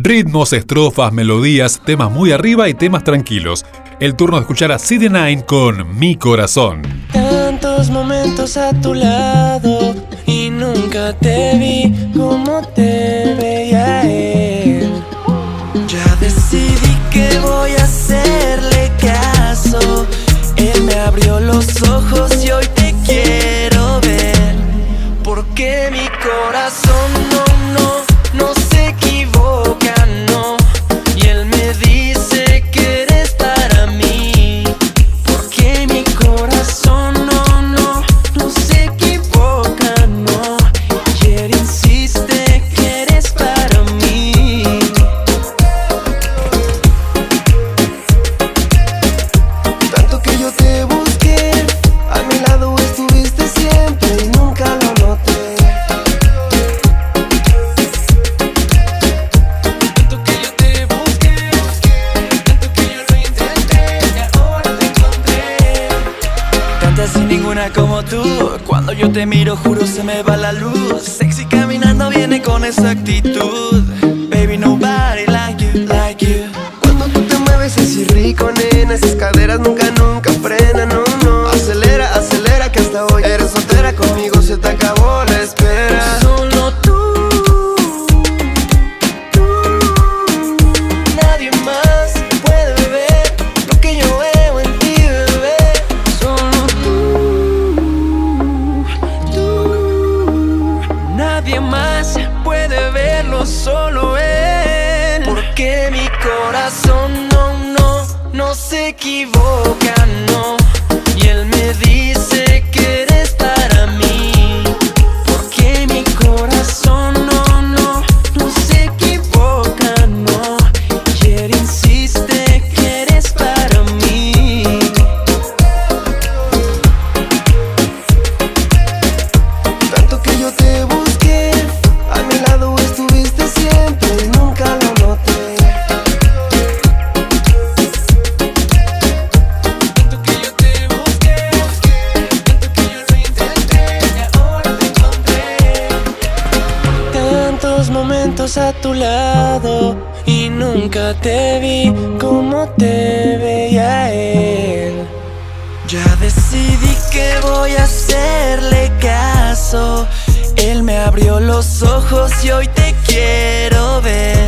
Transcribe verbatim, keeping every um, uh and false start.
Ritmos, estrofas, melodías, temas muy arriba y temas tranquilos. El turno de escuchar a C D nueve con Mi Corazón. Tantos momentos a tu lado y nunca te vi como te veía él. Ya decidí que voy a hacerle caso. Él me abrió los ojos y hoy te quiero ver. Porque mi corazón no, no, no se equivoca, no. Y él me dice que eres para mí. Porque mi corazón no, no, no se equivoca, no. Y él insiste que eres para mí. Tanto que yo te busqué, a mi lado estuviste siempre y nunca lo noté. Tanto que yo te busqué, tanto que yo lo intenté y ahora te encontré. Tantas y ninguna como tú, cuando yo te miro juro se me va la luz. Sexy caminando viene con esa actitud. Baby, nobody like you, like you. Cuando tú te mueves así rico, nena, esas caderas nunca, nunca frenan, no, no. Acelera, acelera que hasta hoy eres soltera, conmigo se te acabó la espera. Solo tú, tú, nadie más puede ver lo que yo veo en ti, bebé. Solo tú, tú, nadie más puede verlo, solo él. Porque mi corazón no, no, no se equivoca, no. Y él me dice que eres para mí. Porque mi corazón no, no, no se equivoca, no. Y él insiste que eres para mí. Tanto que yo te busqué, a mi lado estuviste siempre y nunca lo noté. Tanto que yo te busqué, tanto que yo lo intenté y ahora te encontré. Tantos momentos a tu lado y nunca te vi como te veía él. Ya decidí que voy a hacerle caso. Él me abrió los ojos y hoy te quiero ver.